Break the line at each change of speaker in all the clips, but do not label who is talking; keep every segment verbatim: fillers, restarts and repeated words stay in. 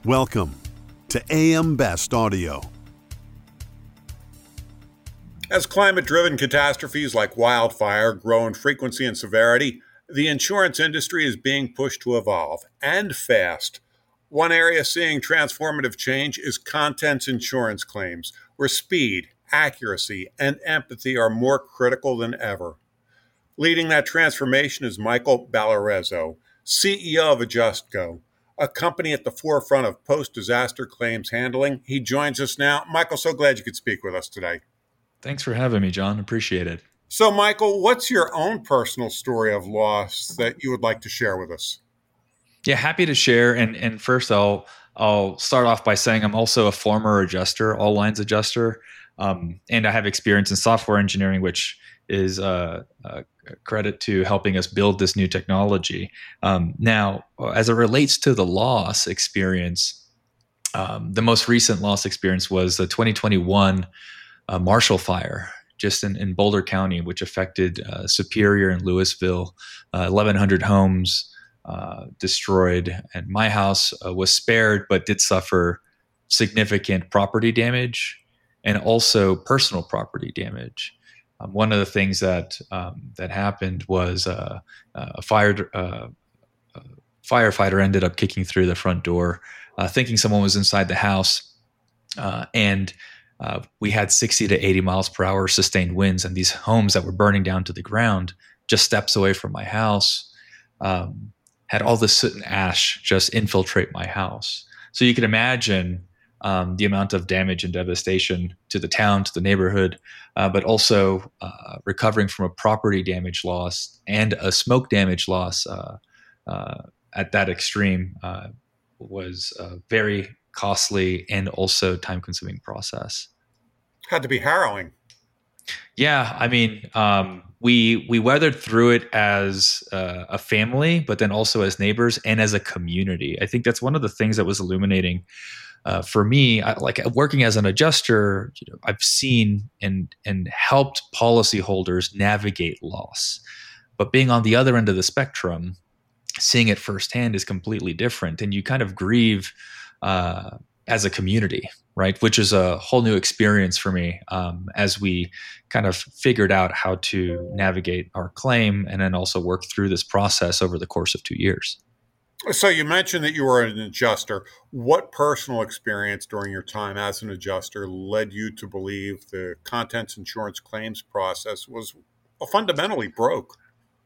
Welcome to A M Best Audio.
As climate-driven catastrophes like wildfire grow in frequency and severity, the insurance industry is being pushed to evolve, and fast. One area seeing transformative change is contents insurance claims, where speed, accuracy, and empathy are more critical than ever. Leading that transformation is Michael Ballarezo, C E O of AdjustGo, a company at the forefront of post-disaster claims handling. He joins us now. Michael, so glad you could speak with us today.
Thanks for having me, John. Appreciate it.
So, Michael, what's your own personal story of loss that you would like to share with us?
Yeah, happy to share. And and first, I'll I'll start off by saying I'm also a former adjuster, all lines adjuster, um, and I have experience in software engineering, which is uh, a credit to helping us build this new technology. Um, now, as it relates to the loss experience, um, the most recent loss experience was the twenty twenty-one uh, Marshall Fire, just in, in Boulder County, which affected uh, Superior and Louisville, uh, eleven hundred homes uh, destroyed. And my house uh, was spared, but did suffer significant property damage and also personal property damage. Um, one of the things that um, that happened was uh, a fire uh, a firefighter ended up kicking through the front door, uh, thinking someone was inside the house, uh, and uh, we had sixty to eighty miles per hour sustained winds, and these homes that were burning down to the ground, just steps away from my house, um, had all this soot and ash just infiltrate my house. So you can imagine Um, the amount of damage and devastation to the town, to the neighborhood, uh, but also uh, recovering from a property damage loss and a smoke damage loss uh, uh, at that extreme uh, was a very costly and also time-consuming process.
Had to be harrowing.
Yeah, I mean, um, we we weathered through it as uh, a family, but then also as neighbors and as a community. I think that's one of the things that was illuminating. Uh, for me, I, like working as an adjuster, you know, I've seen and and helped policyholders navigate loss. But being on the other end of the spectrum, seeing it firsthand is completely different, and you kind of grieve uh, as a community, right? Which is a whole new experience for me um, as we kind of figured out how to navigate our claim, and then also work through this process over the course of two years.
So you mentioned that you were an adjuster. What personal experience during your time as an adjuster led you to believe the contents insurance claims process was fundamentally broke?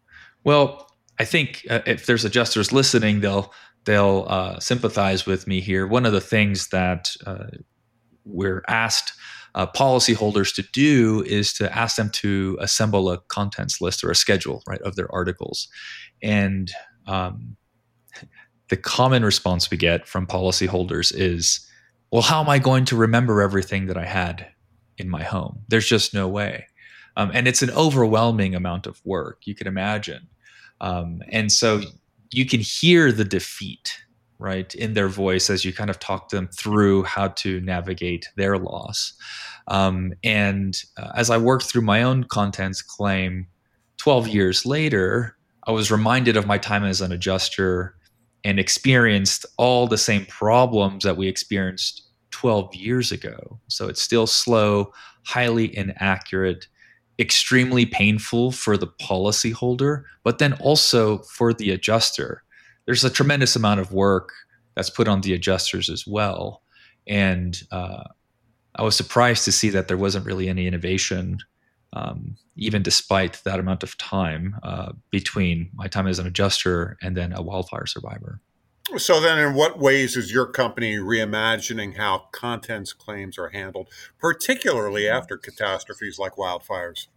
Well, I think uh, if there's adjusters listening, they'll they'll uh, sympathize with me here. One of the things that uh, we're asked uh, policyholders to do is to ask them to assemble a contents list or a schedule, right, of their articles, and um, the common response we get from policyholders is, well, how am I going to remember everything that I had in my home? There's just no way. Um, and it's an overwhelming amount of work, you can imagine. Um, and so you can hear the defeat, right, in their voice as you kind of talk them through how to navigate their loss. Um, and uh, as I worked through my own contents claim twelve years later, I was reminded of my time as an adjuster and experienced all the same problems that we experienced twelve years ago. So it's still slow, highly inaccurate, extremely painful for the policyholder, but then also for the adjuster. There's a tremendous amount of work that's put on the adjusters as well. And uh, I was surprised to see that there wasn't really any innovation, um, even despite that amount of time uh, between my time as an adjuster and then a wildfire survivor.
So then in what ways is your company reimagining how contents claims are handled, particularly after catastrophes like wildfires?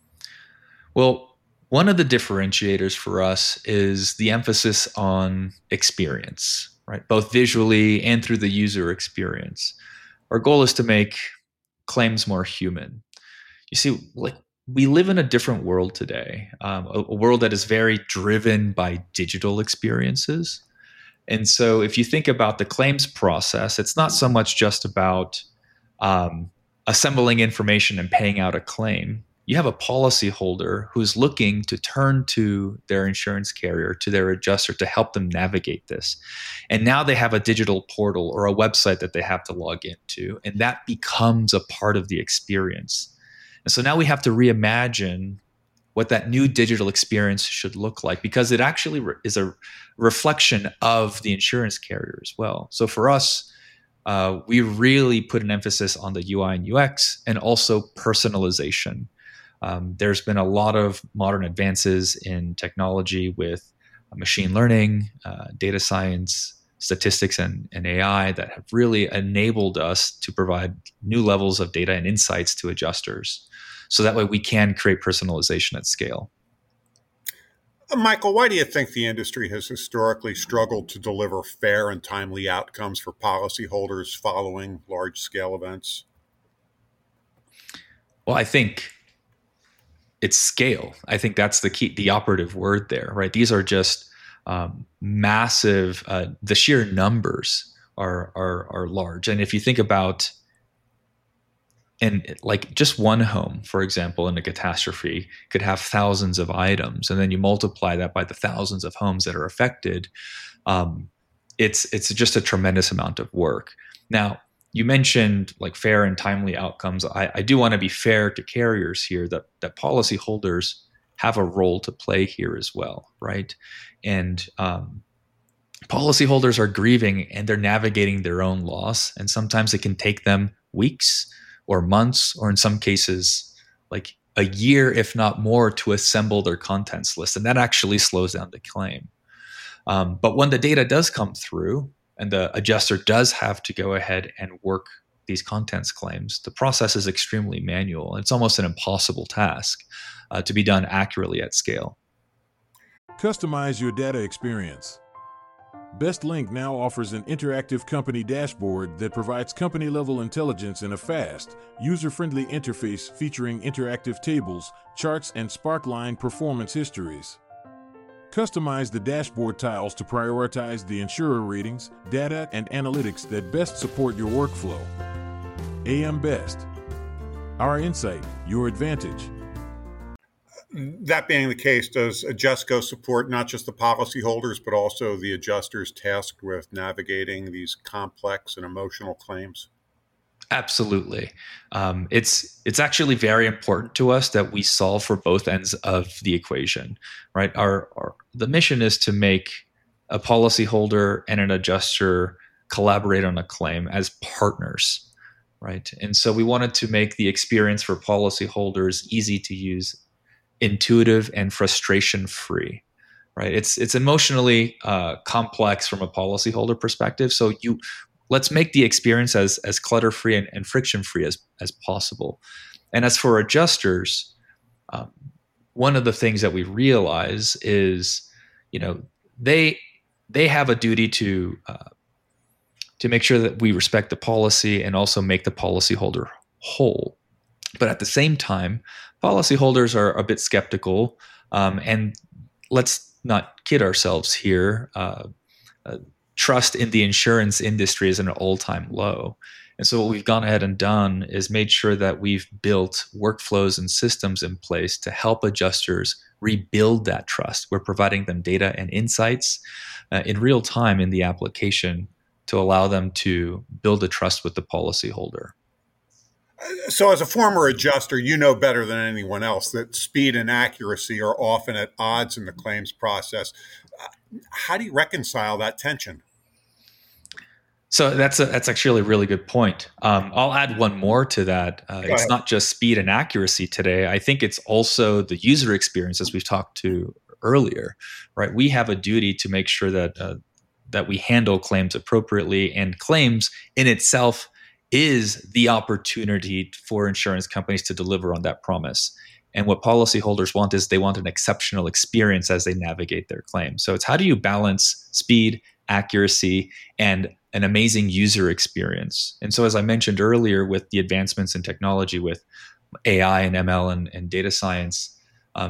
Well, one of the differentiators for us is the emphasis on experience, right? Both visually and through the user experience. Our goal is to make claims more human. You see, like we live in a different world today, um, a, a world that is very driven by digital experiences. And so if you think about the claims process, it's not so much just about um, assembling information and paying out a claim. you have a policyholder who's looking to turn to their insurance carrier, to their adjuster to help them navigate this. And now they have a digital portal or a website that they have to log into, and that becomes a part of the experience. And so now we have to reimagine what that new digital experience should look like, because it actually re- is a reflection of the insurance carrier as well. So for us, uh, we really put an emphasis on the U I and U X and also personalization. Um, there's been a lot of modern advances in technology with uh, machine learning, uh, data science, statistics, and, and A I that have really enabled us to provide new levels of data and insights to adjusters. So that way we can create personalization at scale.
Uh, Michael, why do you think the industry has historically struggled to deliver fair and timely outcomes for policyholders following large-scale events?
Well, I think it's scale. I think that's the key, the operative word there, right? These are just um, massive. Uh, the sheer numbers are, are are large, and if you think about, and like just one home, for example, in a catastrophe could have thousands of items, and then you multiply that by the thousands of homes that are affected. Um, it's it's just a tremendous amount of work. Now, you mentioned like fair and timely outcomes. I, I do want to be fair to carriers here, that that policyholders have a role to play here as well, right? And um, policyholders are grieving and they're navigating their own loss, and sometimes it can take them weeks or months, or in some cases, like a year, if not more, to assemble their contents list, and that actually slows down the claim. Um, but when the data does come through, and the adjuster does have to go ahead and work these contents claims, the process is extremely manual. It's almost an impossible task uh, to be done accurately at scale.
Customize your data experience. BestLink now offers an interactive company dashboard that provides company-level intelligence in a fast, user-friendly interface featuring interactive tables, charts, and Sparkline performance histories. Customize the dashboard tiles to prioritize the insurer ratings, data, and analytics that best support your workflow. A M Best. Our insight, your advantage.
That being the case, does Adjustco support not just the policyholders, but also the adjusters tasked with navigating these complex and emotional claims?
Absolutely. Um, it's it's actually very important to us that we solve for both ends of the equation, right? Our, our the mission is to make a policyholder and an adjuster collaborate on a claim as partners, right? And so we wanted to make the experience for policyholders easy to use, intuitive, and frustration-free, right? It's it's emotionally uh, complex from a policyholder perspective, so you. Let's make the experience as as clutter-free and, and friction-free as, as possible. And as for adjusters, um, one of the things that we realize is, you know, they they have a duty to uh, to make sure that we respect the policy and also make the policyholder whole. But at the same time, policyholders are a bit skeptical, um, and let's not kid ourselves here. Uh, uh, Trust in the insurance industry is at an all-time low. And so what we've gone ahead and done is made sure that we've built workflows and systems in place to help adjusters rebuild that trust. We're providing them data and insights uh, in real time in the application to allow them to build a trust with the policyholder.
So as a former adjuster, you know better than anyone else that speed and accuracy are often at odds in the claims process. How do you reconcile that tension?
So that's a, that's actually a really good point. Um, I'll add one more to that. Uh, it's
ahead.
Not just speed and accuracy today. I think it's also the user experience, as we've talked to earlier, right? We have a duty to make sure that uh, that we handle claims appropriately, and claims in itself is the opportunity for insurance companies to deliver on that promise. And what policyholders want is they want an exceptional experience as they navigate their claim. So it's how do you balance speed, accuracy, and an amazing user experience? And so as I mentioned earlier, with the advancements in technology with A I and M L and, and data science, um,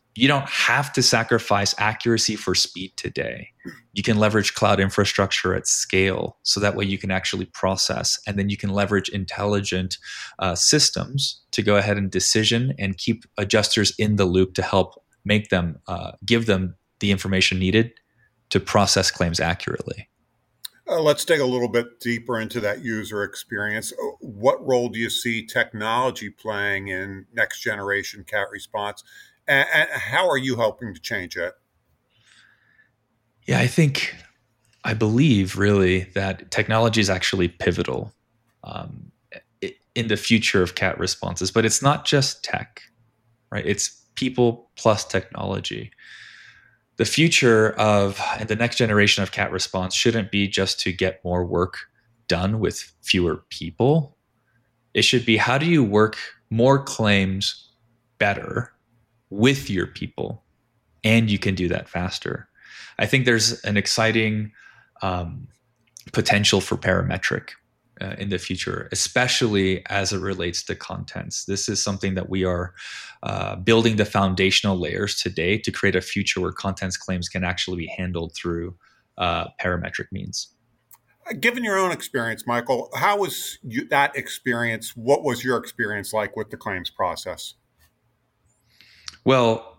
you don't have to sacrifice accuracy for speed today. You can leverage cloud infrastructure at scale, so that way you can actually process, and then you can leverage intelligent uh, systems to go ahead and decision and keep adjusters in the loop to help make them, uh, give them the information needed to process claims accurately.
Uh, let's dig a little bit deeper into that user experience. What role do you see technology playing in next generation CAT response? And, and how are you helping to change it?
Yeah, I think, I believe really that technology is actually pivotal um, in the future of CAT responses, but it's not just tech, right? It's people plus technology. The future of and the next generation of CAT response shouldn't be just to get more work done with fewer people. It should be, how do you work more claims better with your people, and you can do that faster. I think there's an exciting um, potential for parametric uh, in the future, especially as it relates to contents. This is something that we are uh, building the foundational layers today to create a future where contents claims can actually be handled through uh, parametric means.
Given your own experience, Michael, how was you, that experience? What was your experience like with the claims process?
Well,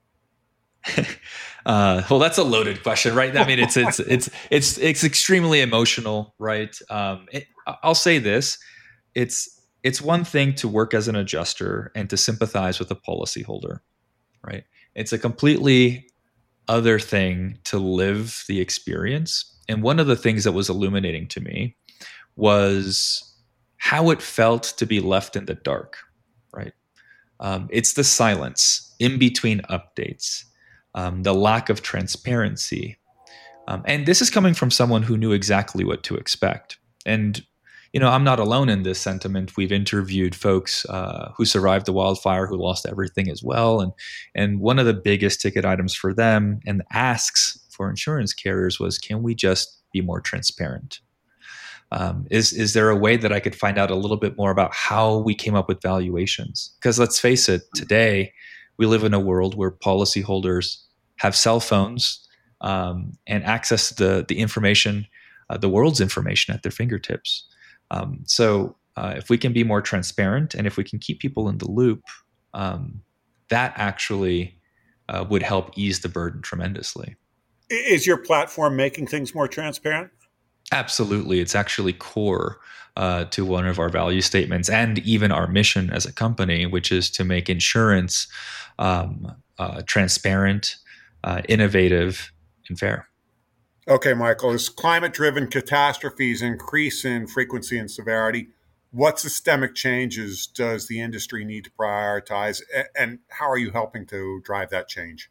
uh, well, that's a loaded question, right? I mean, it's it's it's it's it's extremely emotional, right? Um, it, I'll say this: it's it's one thing to work as an adjuster and to sympathize with a policyholder, right? It's a completely other thing to live the experience. And one of the things that was illuminating to me was how it felt to be left in the dark, right? Um, it's the silence in between updates, um, the lack of transparency. Um, and this is coming from someone who knew exactly what to expect. And, you know, I'm not alone in this sentiment. We've interviewed folks uh, who survived the wildfire, who lost everything as well. And, and one of the biggest ticket items for them and asks for insurance carriers was, can we just be more transparent? Um, is is there a way that I could find out a little bit more about how we came up with valuations? Because let's face it, today we live in a world where policyholders have cell phones um, and access to the, the information, uh, the world's information at their fingertips. Um, so uh, if we can be more transparent and if we can keep people in the loop, um, that actually uh, would help ease the burden tremendously.
Is your platform making things more transparent?
Absolutely. It's actually core uh, to one of our value statements and even our mission as a company, which is to make insurance um, uh, transparent, uh, innovative, and fair.
Okay, Michael, as climate-driven catastrophes increase in frequency and severity, what systemic changes does the industry need to prioritize, and how are you helping to drive that change?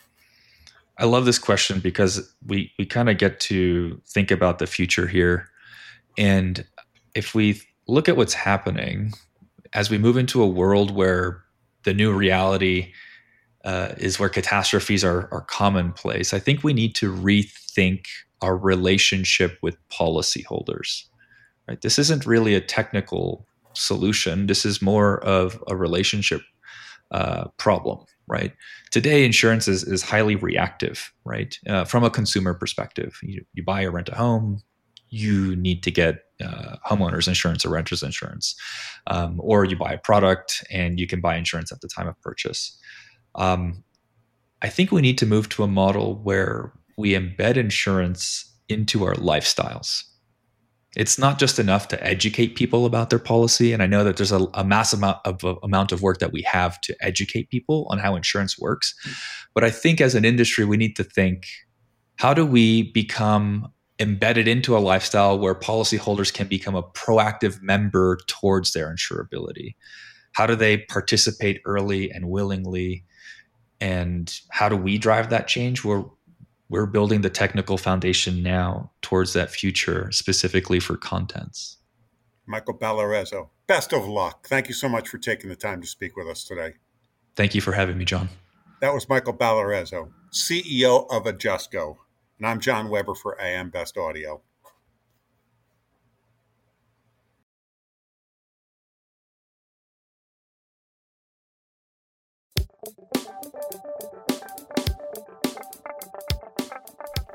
I love this question because we we kind of get to think about the future here. And if we look at what's happening as we move into a world where the new reality uh, is where catastrophes are, are commonplace, I think we need to rethink our relationship with policyholders. Right? This isn't really a technical solution. This is more of a relationship uh, problem. Right. Today, insurance is, is highly reactive, right? Uh, from a consumer perspective, you, you buy or rent a home, you need to get uh, homeowners insurance or renters insurance, um, or you buy a product and you can buy insurance at the time of purchase. Um, I think we need to move to a model where we embed insurance into our lifestyles. It's not just enough to educate people about their policy. And I know that there's a, a massive amount of, uh, amount of work that we have to educate people on how insurance works. But I think as an industry, we need to think, how do we become embedded into a lifestyle where policyholders can become a proactive member towards their insurability? How do they participate early and willingly? And how do we drive that change? We're We're building the technical foundation now towards that future, specifically for contents.
Michael Ballarezo, best of luck. Thank you so much for taking the time to speak with us today.
Thank you for having me, John.
That was Michael Ballarezo, C E O of Adjustgo. And I'm John Weber for A M Best Audio.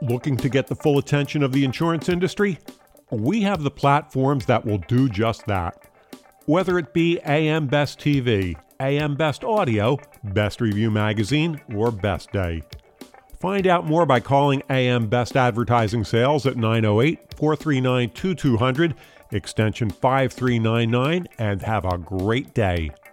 Looking to get the full attention of the insurance industry? We have the platforms that will do just that. Whether it be A M Best T V, A M Best Audio, Best Review Magazine, or Best Day. Find out more by calling A M Best Advertising Sales at nine oh eight, four three nine, two two zero zero, extension five three nine nine, and have a great day.